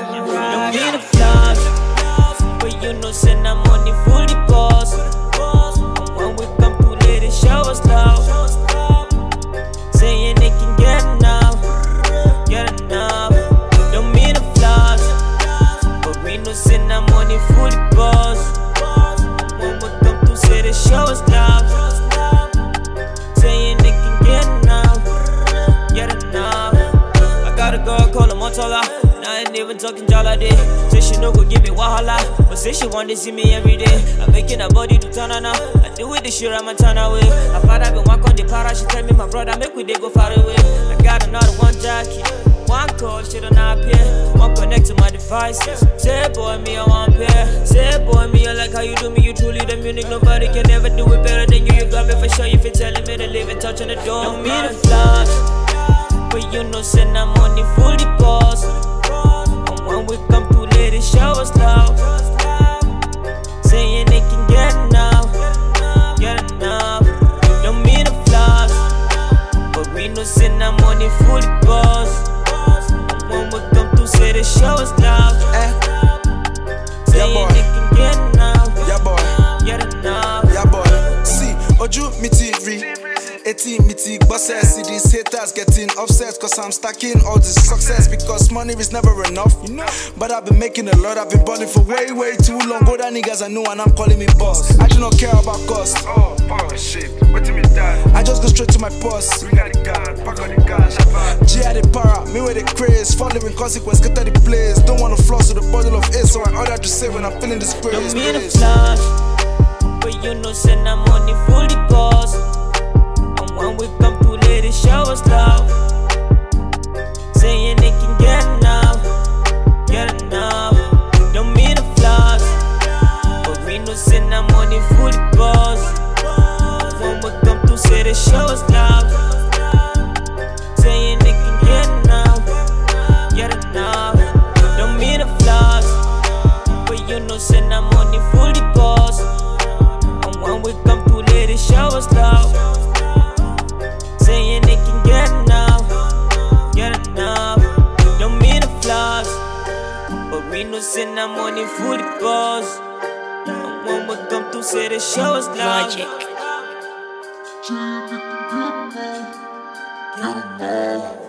Don't mean to flash, but you know say I'm money fully boss. And when we come to let it show us love, saying they can get enough, get enough. Don't mean to flash, but we know say I'm money fully boss. And when we come to say they show us love, saying they can get enough, get enough. I got a girl call her Motola, and I ain't even talking jolly. Say she no go give me wahala, but say she want to see me every day. I'm making her body to turn on now. I do with this shit, I'ma turn away. I father been walk on the para, she tell me my brother make we they go far away. I got another one Jackie, one call, she don't appear. One connect to my devices. Say boy me I want pair. Say boy me I like how you do me. You truly the unique, nobody can ever do it better than you. You got me for sure. If you're telling me to leave it, touching the door. Don't mean to flash, but you know say I'm money fully boss. And when we come to let it show us love, saying they can get enough, get enough. Don't mean to flash, but we know say I'm money fully boss. And when we come to say they show us love, saying they can get enough, get enough. Yeah boy, see, Oju me TV 18 meeting bosses, see these haters getting upset cause I'm stacking all this success because money is never enough, you know. But I've been making a lot, I've been balling for way too long. Go that niggas I know and I'm calling me boss. I do not care about cost. Oh shit, what do me that? I just go straight to my boss. Bring out the gun, pack on the gun, shabba. G had the para, me with the craze. Following consequence, get to the place. Don't wanna floss with a bottle of ace, so I order to say when I'm feeling this praise. Don't mean to flash, but you know say I'm money fully boss. When we come to let it show us love, saying they can get enough, get enough. Don't mean to flash, but we know say I'm money fully boss. When we come to say they show us love, saying they can get enough, get enough. Don't mean to flash, but you know say I'm money fully boss. And when we come to let it show us love, saying they can get enough, get enough. Don't mean to flash, but we know say I'm money for the boss. And when we come to say they show us love, Logic.